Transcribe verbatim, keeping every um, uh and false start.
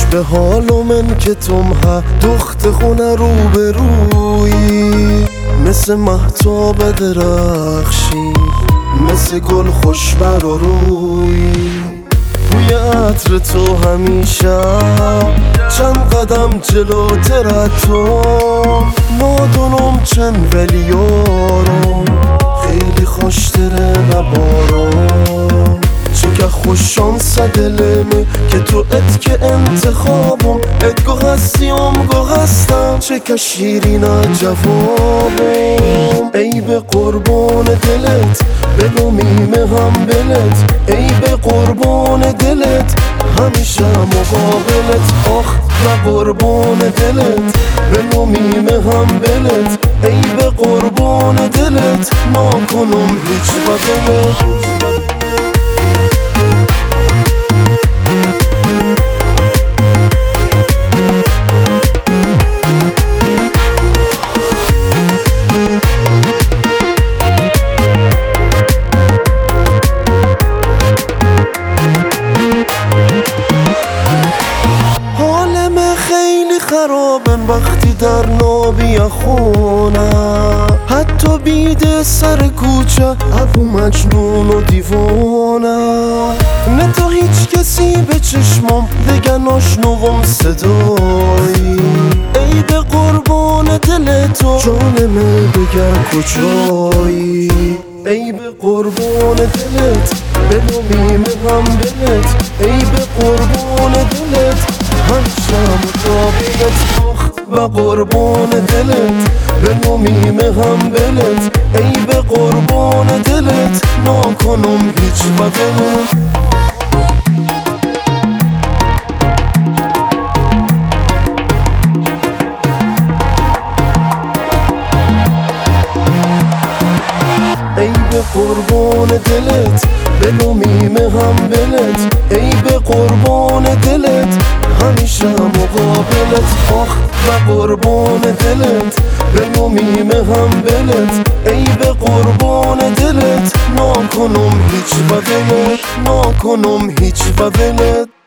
به حال من که تم ها دخت خونه رو به روی مثل مهتاب درخشی مثل گل خوش بر و روی بوی عطر تو همیشه چند قدم جلوتر از تو نادونم چند ولی یارم خیلی خوشتره نبارم چه که خوش شانس دلمه که تو ات که انتخابم ات گو هستیم گو هستم چه که شیرین جوابم ای به قربان دلت بگو میمه هم بلت ای به قربان دلت همیشه مقابلت آخ و قربان دلت بگو میمه هم بلت ای به قربان دلت نکنم هیچ بدلت خرابم وقتی در نابی خونه حتی بیده سر کوچه ابو مجنون و دیوانه نه تا هیچ کسی به چشمم دیگه ناشنوم صدایی ای به قربان دل تو جانم بگر کجایی ای به قربان دلت بلو میمه هم بلت ای به قربان دلت همیشه مقابلت آخ و قربان دلت بلو میمه هم بلت ای به قربان دلت نکنم هیچ بدلت ای به قربان دلت بلو میمه هم بلت ای به قربان دلت همیشه مقابلت آخ و قربان دلت بلو میمه هم بلت ای به قربان دلت نکنم هیچ بدلت نکنم هیچ بدلت